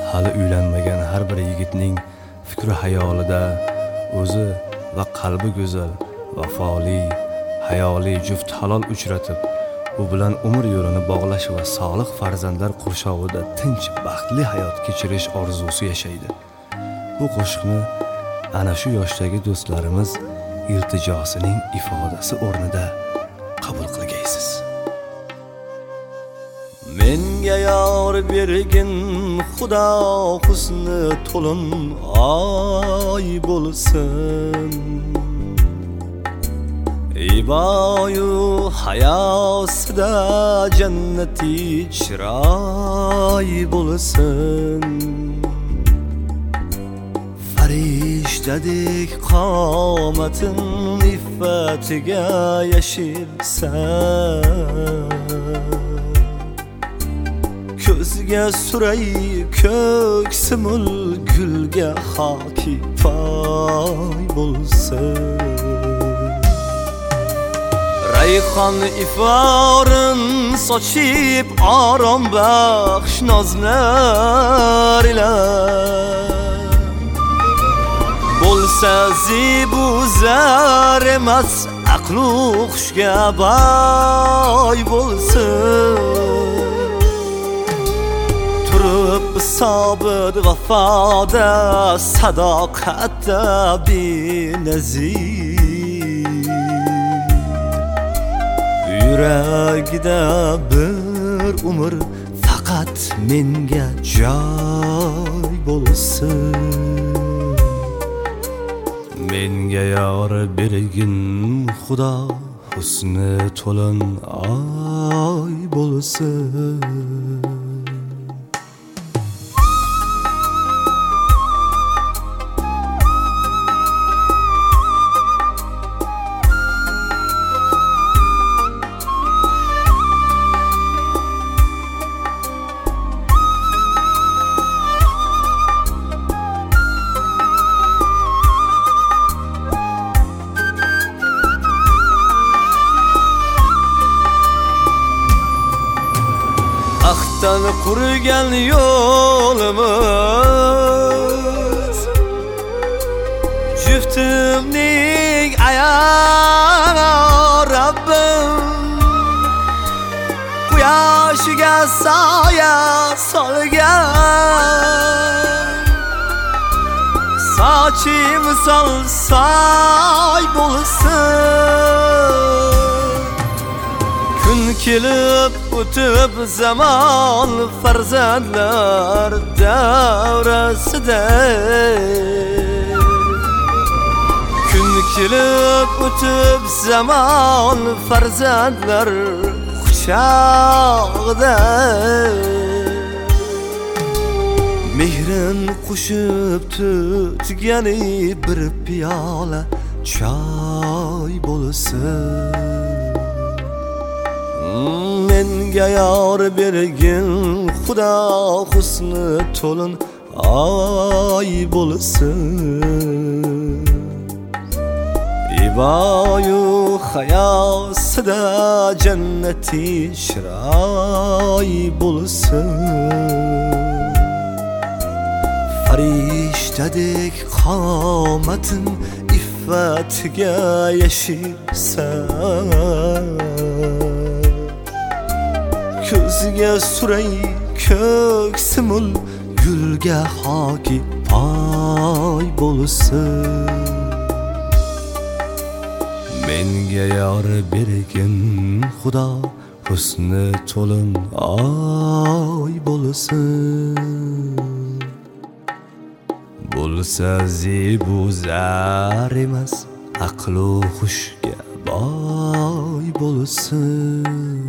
hali uylanmagan har bir yigitning fikri hayolida o'zi va qalbi go'zal, vafoli, hayoli juft halol uchratib, u bilan umr yo'lini bog'lash va solih farzandlar qurshovida tinch, baxtli hayot kechirish orzusi yashaydi. Bu qo'shiqni ana shu yoshdagi do'stlarimiz iltijosining ifodasi o'rnida qabul qilgaysiz. Menga yor bergin Xudo husni to'lin oy bo'lsin, iboyu hayosida jannati chiroy bo'lsin. Farishtadek qomatin iffatiga yashirsan, ko'zga suray ko'ksimul gulga hoki poy bo'lsin. Rayhon iforin sochib orom baxsh nozlar ila bo'lsa zibu zar emas, aqlu xushga boy bo'lsin. Turib sobit vafoda, sadoqatda benazir, yuragida bir umr faqat menga joy bo'lsin. Menga yor bergin Xudo husni to'lin oy bo'lsin. Ahdan qurgan yo'limiz juftimning ayoni Rabbim, quyoshiga soya solgan, sochi misol soy bo'lsin. Kun kelib o'tib zamon farzandlar davrasida, kun kelib o'tib zamon farzandlar quchog'ida, mehrin qo'shib tutgani bir piyola choy bo'lsin. Menga yor bergin Xudo husni to'lin oy bo'lsin, iboyu hayosida jannati chiroy bo'lsin. Farishtadek qomatin iffatiga yashirsan, ko'zga suray ko'ksimul gulga hoki poy bo'lsin. Menga yor bergin Xudo husni to'lin oy bo'lsin. Bo'lsa zebu zar emas, aqlu xushga boy bo'lsin.